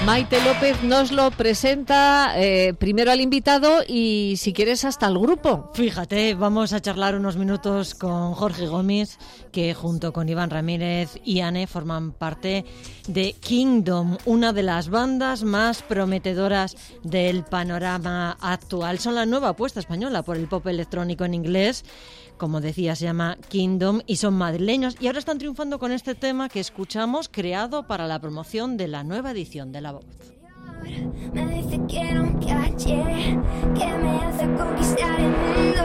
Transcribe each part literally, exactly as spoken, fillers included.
Maite López nos lo presenta eh, primero al invitado y, si quieres, hasta el grupo. Fíjate, vamos a charlar unos minutos con Jorge Gomis, que junto con Iván Ramírez y Anne forman parte de Kingdom, una de las bandas más prometedoras del panorama actual. Son la nueva apuesta española por el pop electrónico en inglés. Como decía, se llama Kingdom y son madrileños y ahora están triunfando con este tema que escuchamos, creado para la promoción de la nueva edición de La Voz. Me dice que no calle, que me hace conquistar el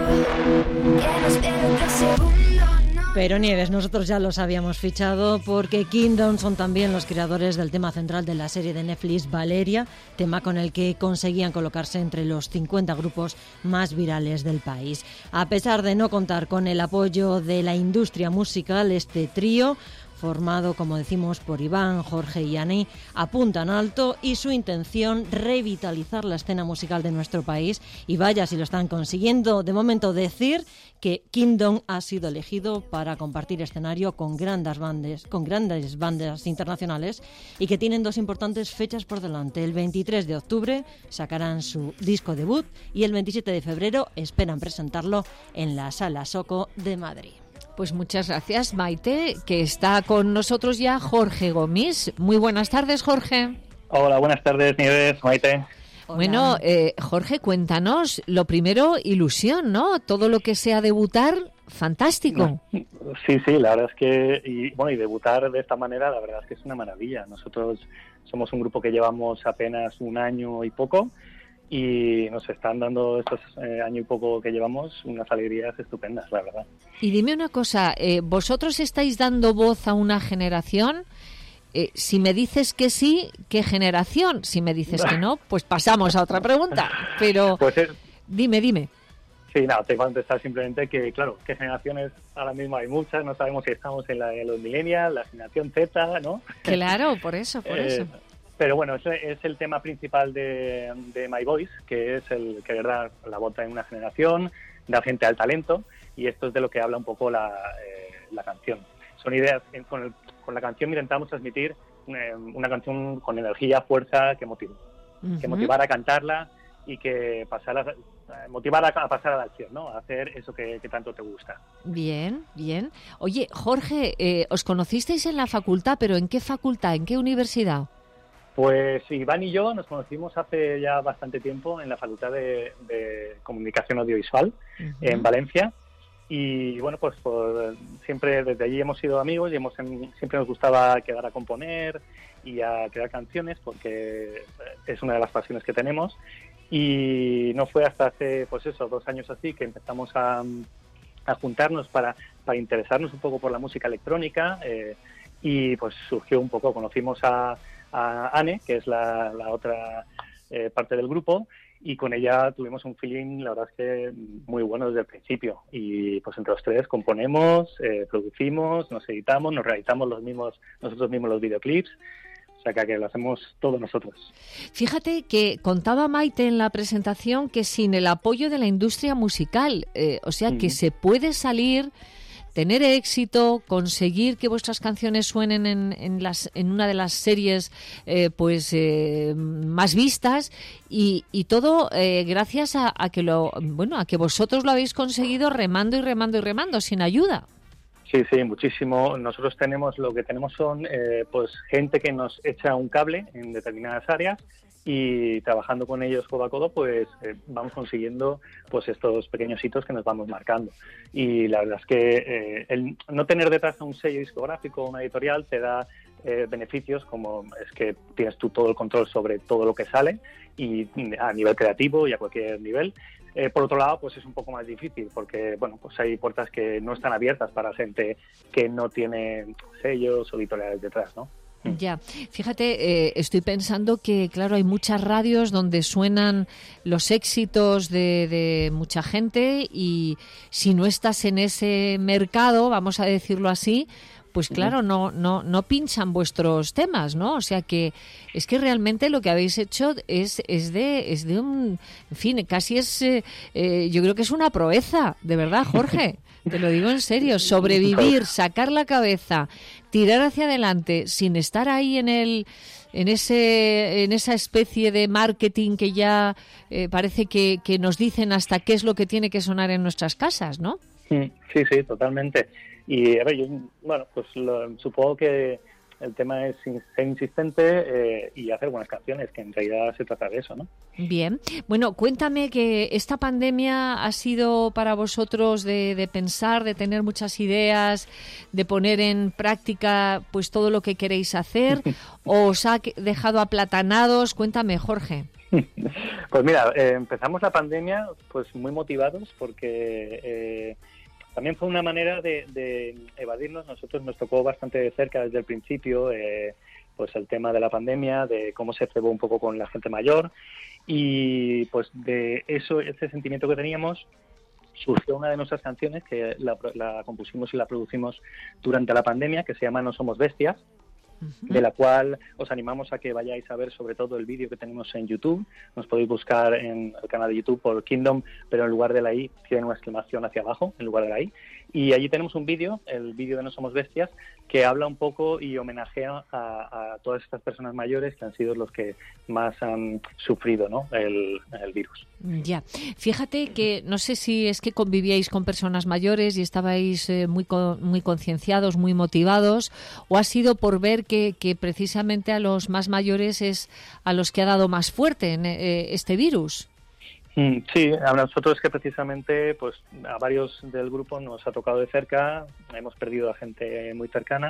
mundo, que no espero otro segundo. Pero Nieves, nosotros ya los habíamos fichado porque Kingdom son también los creadores del tema central de la serie de Netflix Valeria, tema con el que conseguían colocarse entre los cincuenta grupos más virales del país. A pesar de no contar con el apoyo de la industria musical, este trío, formado, como decimos, por Iván, Jorge y Anne, apunta en alto y su intención revitalizar la escena musical de nuestro país. Y vaya si lo están consiguiendo. De momento, decir que Kingdom ha sido elegido para compartir escenario con grandes bandas, con grandes bandas internacionales y que tienen dos importantes fechas por delante. El veintitrés de octubre sacarán su disco debut y el veintisiete de febrero esperan presentarlo en la Sala Soco de Madrid. Pues muchas gracias, Maite, que está con nosotros ya Jorge Gomis. Muy buenas tardes, Jorge. Hola, buenas tardes, Nieves, Maite. Hola. Bueno, eh, Jorge, cuéntanos, lo primero, ilusión, ¿no? Todo lo que sea debutar, fantástico. Sí, sí, la verdad es que, y bueno, y debutar de esta manera, la verdad es que es una maravilla. Nosotros somos un grupo que llevamos apenas un año y poco, y nos están dando estos eh, año y poco que llevamos unas alegrías estupendas, la verdad. Y dime una cosa, eh, vosotros estáis dando voz a una generación. Eh, si me dices que sí, ¿qué generación? Si me dices que no, pues pasamos a otra pregunta. Pero pues es... dime, dime. Sí, nada, te voy a contestar simplemente que, claro, ¿qué generaciones? Ahora mismo hay muchas, no sabemos si estamos en la de los millennials, la generación Z, ¿no? Claro, por eso, por eh, eso. Pero bueno, ese es el tema principal de, de My Voice, que es el que da la voz en una generación, da gente al talento, y esto es de lo que habla un poco la, eh, la canción. Son ideas, con, el, con la canción intentamos transmitir eh, una canción con energía, fuerza, que motive, uh-huh. que motivara a cantarla y que pasara, eh, motivara a pasar a la acción, ¿no? A hacer eso que, que tanto te gusta. Bien, bien. Oye, Jorge, eh, os conocisteis en la facultad, pero ¿en qué facultad, en qué universidad? Pues Iván y yo nos conocimos hace ya bastante tiempo en la Facultad de, de Comunicación Audiovisual, uh-huh. en Valencia. Y bueno, pues por, siempre desde allí hemos sido amigos y hemos siempre nos gustaba quedar a componer y a crear canciones porque es una de las pasiones que tenemos. Y no fue hasta hace, pues eso, dos años así que empezamos a, a juntarnos para, para interesarnos un poco por la música electrónica eh, y pues surgió un poco, conocimos a a Anne, que es la, la otra eh, parte del grupo, y con ella tuvimos un feeling, la verdad es que muy bueno desde el principio. Y pues entre los tres componemos, eh, producimos, nos editamos, nos realizamos los mismos, nosotros mismos los videoclips, o sea que lo hacemos todos nosotros. Fíjate que contaba Maite en la presentación que sin el apoyo de la industria musical, eh, o sea mm. que se puede salir, tener éxito, conseguir que vuestras canciones suenen en, en, las, en una de las series eh, pues eh, más vistas y, y todo eh, gracias a, a que lo bueno a que vosotros lo habéis conseguido remando y remando y remando sin ayuda. Sí, sí, muchísimo. Nosotros tenemos lo que tenemos son eh, pues gente que nos echa un cable en determinadas áreas y trabajando con ellos codo a codo pues eh, vamos consiguiendo pues estos pequeños hitos que nos vamos marcando. Y la verdad es que eh, el no tener detrás un sello discográfico o una editorial te da eh, beneficios como es que tienes tú todo el control sobre todo lo que sale y a nivel creativo y a cualquier nivel. Eh, por otro lado, pues es un poco más difícil porque, bueno, pues hay puertas que no están abiertas para gente que no tiene sellos o editoriales detrás, ¿no? Ya, fíjate, eh, estoy pensando que, claro, hay muchas radios donde suenan los éxitos de, de mucha gente y si no estás en ese mercado, vamos a decirlo así, pues claro, no no no pinchan vuestros temas, ¿no? O sea que es que realmente lo que habéis hecho es es de es de un, en fin, casi es, eh, eh, yo creo que es una proeza, de verdad, Jorge. Te lo digo en serio, sobrevivir, sacar la cabeza, tirar hacia adelante sin estar ahí en el en ese en esa especie de marketing que ya eh, parece que, que nos dicen hasta qué es lo que tiene que sonar en nuestras casas, ¿no? Sí, sí, totalmente. Y a ver, yo, bueno, pues lo, supongo que el tema es ser insistente eh, y hacer buenas canciones, que en realidad se trata de eso, ¿no? Bien. Bueno, cuéntame que esta pandemia ha sido para vosotros de, de pensar, de tener muchas ideas, de poner en práctica pues todo lo que queréis hacer, o os ha dejado aplatanados. Cuéntame, Jorge. Pues mira, eh, empezamos la pandemia pues muy motivados porque... Eh, También fue una manera de, de evadirnos. Nosotros nos tocó bastante de cerca desde el principio eh, pues el tema de la pandemia, de cómo se cebó un poco con la gente mayor, y pues de eso, ese sentimiento que teníamos, surgió una de nuestras canciones que la, la compusimos y la producimos durante la pandemia, que se llama No Somos Bestias, de la cual os animamos a que vayáis a ver sobre todo el vídeo que tenemos en YouTube. Nos podéis buscar en el canal de YouTube por Kingdom, pero en lugar de la I tiene una exclamación hacia abajo, en lugar de la I. Y allí tenemos un vídeo, el vídeo de No Somos Bestias, que habla un poco y homenajea a, a todas estas personas mayores que han sido los que más han sufrido, ¿no?, el, el virus. Ya. Fíjate que no sé si es que convivíais con personas mayores y estabais eh, muy muy concienciados, muy motivados, o ha sido por ver que, que precisamente a los más mayores es a los que ha dado más fuerte en, eh, este virus. Sí, a nosotros que precisamente pues a varios del grupo nos ha tocado de cerca, hemos perdido a gente muy cercana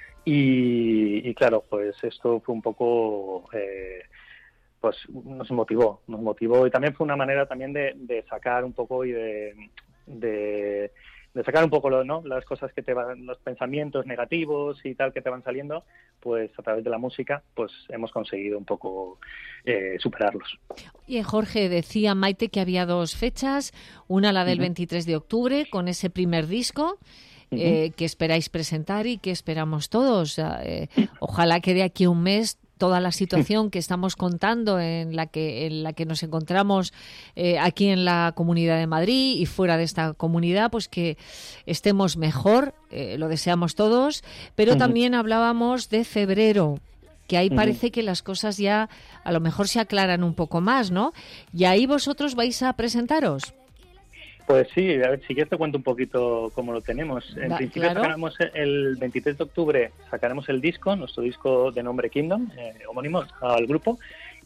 y, y claro, pues esto fue un poco, eh, pues nos motivó, nos motivó y también fue una manera también de, de sacar un poco y de, de, de sacar un poco lo, ¿no?, las cosas que te van, los pensamientos negativos y tal que te van saliendo, pues a través de la música pues hemos conseguido un poco eh, superarlos. Y Jorge, decía Maite que había dos fechas, una la del uh-huh. veintitrés de octubre con ese primer disco uh-huh. eh, que esperáis presentar y que esperamos todos. Eh, ojalá que de aquí a un mes toda la situación que estamos contando, en la que en la que nos encontramos eh, aquí en la Comunidad de Madrid y fuera de esta comunidad, pues que estemos mejor, eh, lo deseamos todos, pero uh-huh. también hablábamos de febrero, que ahí uh-huh. parece que las cosas ya a lo mejor se aclaran un poco más, ¿no? Y ahí vosotros vais a presentaros. Pues sí, a ver, si quieres te cuento un poquito cómo lo tenemos. En da, principio claro. sacaremos el veintitrés de octubre, sacaremos el disco, nuestro disco de nombre Kingdom, eh, homónimo al grupo,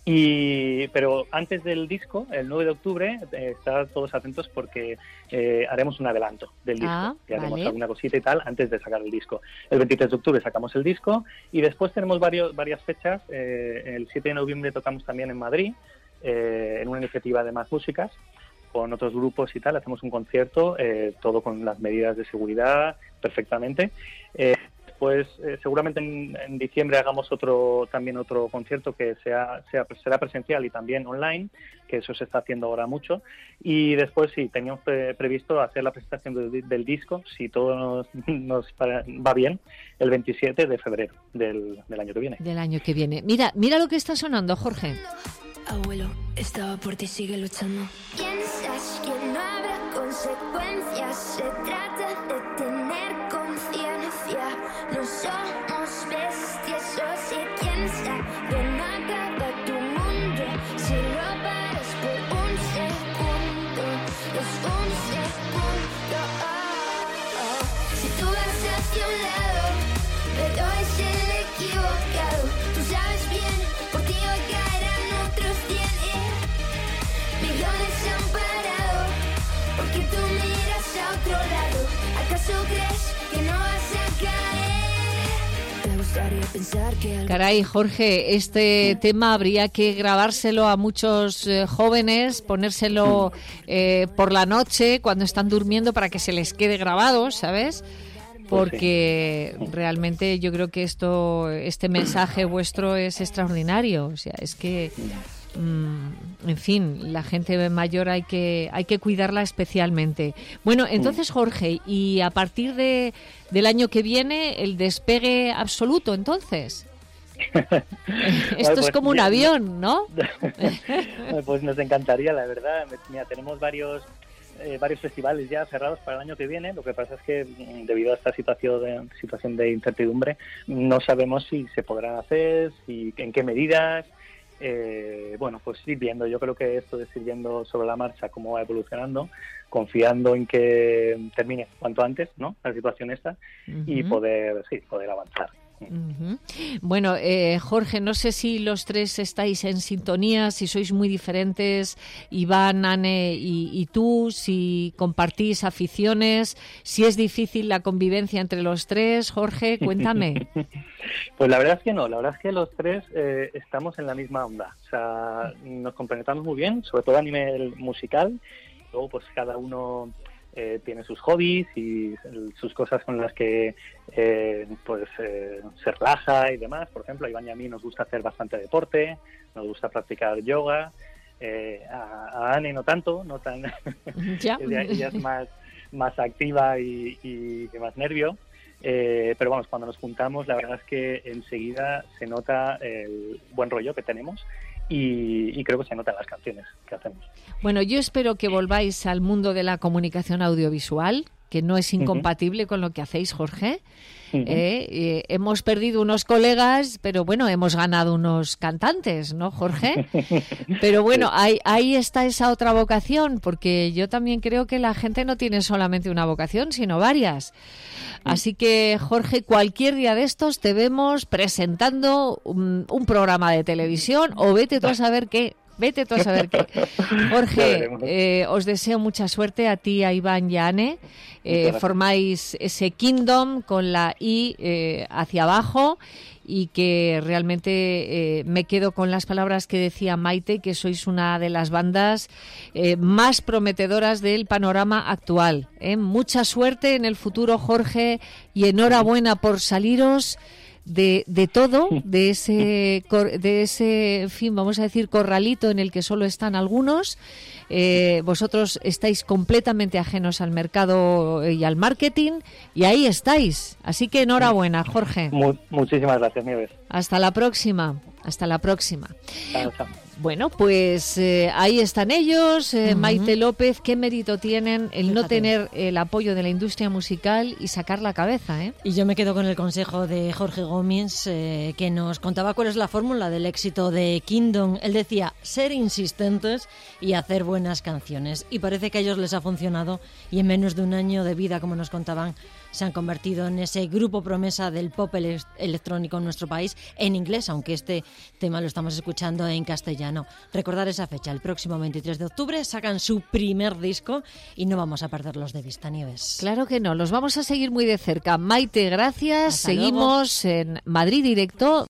y pero antes del disco, el nueve de octubre, eh, estar todos atentos porque eh, haremos un adelanto del disco, ah, y haremos vale. alguna cosita y tal antes de sacar el disco. El veintitrés de octubre sacamos el disco y después tenemos varios, varias fechas. Eh, el siete de noviembre tocamos también en Madrid, eh, en una iniciativa de Más Músicas, con otros grupos y tal, hacemos un concierto, eh, todo con las medidas de seguridad perfectamente. Eh, pues eh, seguramente en, en diciembre hagamos otro también otro concierto que sea, sea será presencial y también online, que eso se está haciendo ahora mucho. Y después sí, teníamos pre- previsto hacer la presentación del, del disco, si todo nos, nos va bien, el veintisiete de febrero del, del año que viene. Del año que viene. Mira, mira lo que está sonando, Jorge. Abuelo, estaba por ti, sigue luchando. Piensas que no habrá consecuencias, se trata de tener conciencia. No somos bestias, o si piensa que no acaba tu mundo, si lo paras por un segundo, es un segundo. Oh, oh. Si tú vas hacia un lado, pero es el equivocado, tú sabes bien, por ti hoy caerán otros cien, millones se han parado, porque tú miras a otro lado. ¿Acaso crees que no vas a caer? Te gustaría pensar que... Caray, Jorge, este tema habría que grabárselo a muchos eh, jóvenes, ponérselo eh, por la noche cuando están durmiendo para que se les quede grabado, ¿sabes? Porque realmente yo creo que esto, este mensaje vuestro es extraordinario. O sea, es que, mmm, en fin, la gente mayor hay que hay que cuidarla especialmente. Bueno, entonces, Jorge, y a partir de del año que viene, el despegue absoluto, entonces. Esto bueno, pues, es como un bien, avión, ¿no? Pues nos encantaría, la verdad. Mira, tenemos varios... eh, varios festivales ya cerrados para el año que viene. Lo que pasa es que debido a esta situación de, situación de incertidumbre no sabemos si se podrán hacer, si en qué medidas. Eh, bueno, pues ir viendo. Yo creo que esto es ir viendo sobre la marcha cómo va evolucionando, confiando en que termine cuanto antes, ¿no?, la situación esta, uh-huh. y poder, sí, poder avanzar. Uh-huh. Bueno, eh, Jorge, no sé si los tres estáis en sintonía, si sois muy diferentes, Iván, Ane y, y tú, si compartís aficiones, si es difícil la convivencia entre los tres. Jorge, cuéntame. Pues la verdad es que no, la verdad es que los tres eh, estamos en la misma onda, o sea, nos complementamos muy bien, sobre todo a nivel musical. Luego pues cada uno Eh, tiene sus hobbies y sus cosas con las que eh, pues eh, se relaja y demás. Por ejemplo, a Iván y a mí nos gusta hacer bastante deporte, nos gusta practicar yoga. Eh, a, a Anne no tanto, no tan ¿Ya? ella, ella es más, más activa y, y, y más nervio. Eh, pero vamos, cuando nos juntamos, la verdad es que enseguida se nota el buen rollo que tenemos. Y, y creo que se notan las canciones que hacemos. Bueno, yo espero que volváis al mundo de la comunicación audiovisual, que no es incompatible uh-huh. con lo que hacéis, Jorge. Uh-huh. Eh, eh, hemos perdido unos colegas, pero bueno, hemos ganado unos cantantes, ¿no, Jorge? Pero bueno, sí. ahí, ahí está esa otra vocación, porque yo también creo que la gente no tiene solamente una vocación, sino varias. Así que, Jorge, cualquier día de estos te vemos presentando un, un programa de televisión o vete tú a saber qué. Vete tú a saber qué. Jorge, eh, os deseo mucha suerte a ti, a Iván y a Ane. Eh, formáis ese Kingdom con la I eh, hacia abajo y que realmente eh, me quedo con las palabras que decía Maite, que sois una de las bandas eh, más prometedoras del panorama actual. ¿eh? Mucha suerte en el futuro, Jorge, y enhorabuena por saliros de, de todo, de ese, de ese, en fin, vamos a decir, corralito en el que solo están algunos. Eh, vosotros estáis completamente ajenos al mercado y al marketing y ahí estáis. Así que enhorabuena, Jorge. Muchísimas gracias, Nieves. Hasta la próxima. Hasta la próxima. Chao, chao. Bueno, pues eh, ahí están ellos, eh, uh-huh. Maite López, qué mérito tienen el Fíjate. no tener el apoyo de la industria musical y sacar la cabeza, ¿eh? Y yo me quedo con el consejo de Jorge Gómez, eh, que nos contaba cuál es la fórmula del éxito de Kingdom. Él decía, ser insistentes y hacer buenas canciones. Y parece que a ellos les ha funcionado y en menos de un año de vida, como nos contaban, se han convertido en ese grupo promesa del pop ele- electrónico en nuestro país, en inglés, aunque este tema lo estamos escuchando en castellano. Recordar esa fecha, el próximo veintitrés de octubre sacan su primer disco y no vamos a perderlos de vista, Nieves. Claro que no, los vamos a seguir muy de cerca. Maite, gracias. Hasta Seguimos luego. En Madrid Directo.